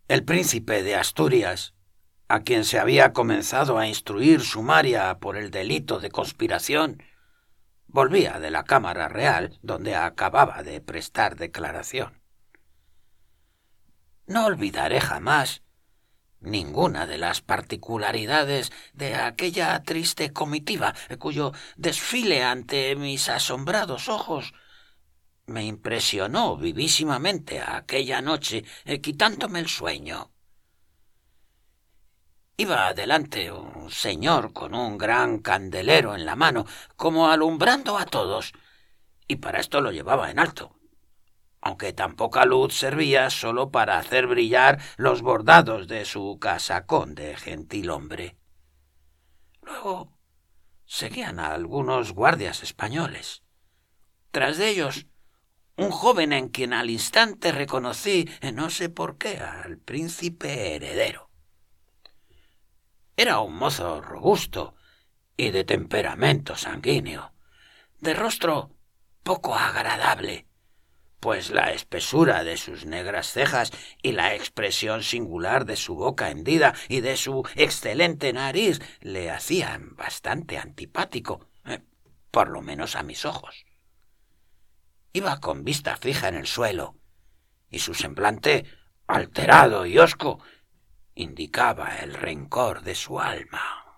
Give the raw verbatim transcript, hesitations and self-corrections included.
El príncipe de Asturias, a quien se había comenzado a instruir sumaria por el delito de conspiración, volvía de la Cámara Real, donde acababa de prestar declaración. No olvidaré jamás ninguna de las particularidades de aquella triste comitiva, cuyo desfile ante mis asombrados ojos me impresionó vivísimamente aquella noche, eh, quitándome el sueño. Iba adelante un señor con un gran candelero en la mano, como alumbrando a todos, y para esto lo llevaba en alto, aunque tan poca luz servía sólo para hacer brillar los bordados de su casacón de gentilhombre. Luego seguían a algunos guardias españoles. Tras de ellos, un joven en quien al instante reconocí, no sé por qué, al príncipe heredero. Era un mozo robusto y de temperamento sanguíneo, de rostro poco agradable, pues la espesura de sus negras cejas y la expresión singular de su boca hendida y de su excelente nariz le hacían bastante antipático, eh, por lo menos a mis ojos. Iba con vista fija en el suelo, y su semblante, alterado y hosco, indicaba el rencor de su alma.